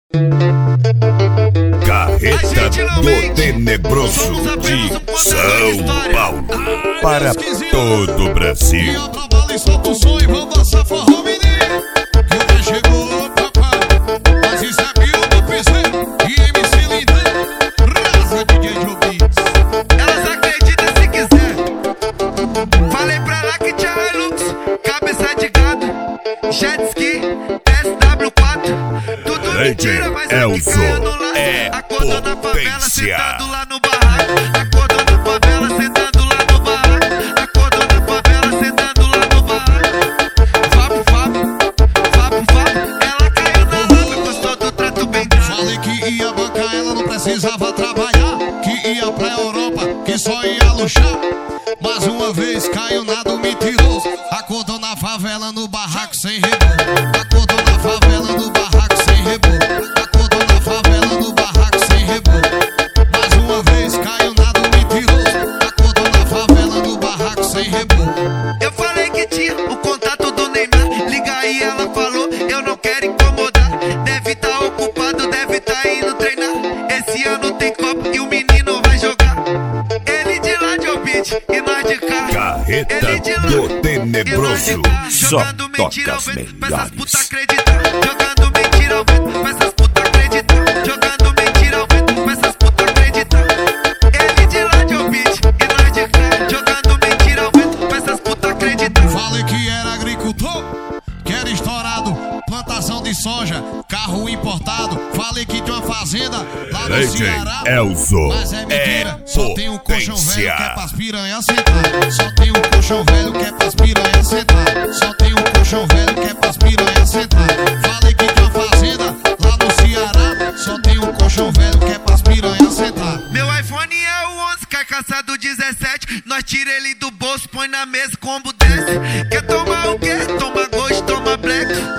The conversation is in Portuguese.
Carreta do Tenebroso de São Paulo para todo o Brasil. Eu trabalho e solto o som e vamos dançar forró, menino. Que o trem chegou, papai. Mas isso é Pio do PC e MC Lindão. Raça DJ Jobis. Elas acreditam se quiser. Falei pra lá que tinha Hilux, cabeça de gado, jet ski, SW4. Tudo mentira, mas Elzo é acordou na favela, potência. sentado lá no barraco. Acordou na favela, sentado lá no barraco. Acordou na favela, sentado lá no barraco. Fábio, ela caiu na lama, gostou do trato bem dado. Falei que ia bancar, ela não precisava trabalhar. Que ia pra Europa, que só ia luxar. Mais uma vez caiu na do mentiroso. Acordou na favela no barraco sem reboco. Acordou na favela no barraco sem reboco. Acordou na favela no barraco sem reboco. Mais uma vez caiu na do mentiroso. Acordou na favela no barraco sem reboco. Eu falei que tinha o contato do Neymar. Liga aí, ela falou, eu não quero incomodar. Deve tá ocupado, deve tá indo treinar. Esse ano tem Copa e o menino vai jogar. Ele de lá de Albite e nós de cá. Carreta Ele de lá do Tenebroso, só jogando mentira ao toca as vento, pra essas putas melhores. acreditar. Jogando mentira ao vento, pra essas putas acreditar. Jogando mentira ao vento, pra essas putas acreditar. Ele de lá de Albite e nós de cá. Jogando mentira ao vento, pra essas putas acreditar. Falei que era agricultor, que era estourado, plantação de soja, carro importado. Falei que tinha uma fazenda lá no Ceará. Elzo Mas é mentira, só tem um colchão velho que é potência. pras piranhas sentar. Só tem um colchão velho que é pras piranhas sentar. Só tem um colchão velho que é pras piranhas sentar. Falei que tinha uma fazenda lá no Ceará. Só tem um colchão velho que é pras piranhas sentar. Meu iPhone é o 11, carcaça do 17. Nós tira ele do bolso, põe na mesa, combo desce. Quer tomar o quê? Toma Ghost, toma Black.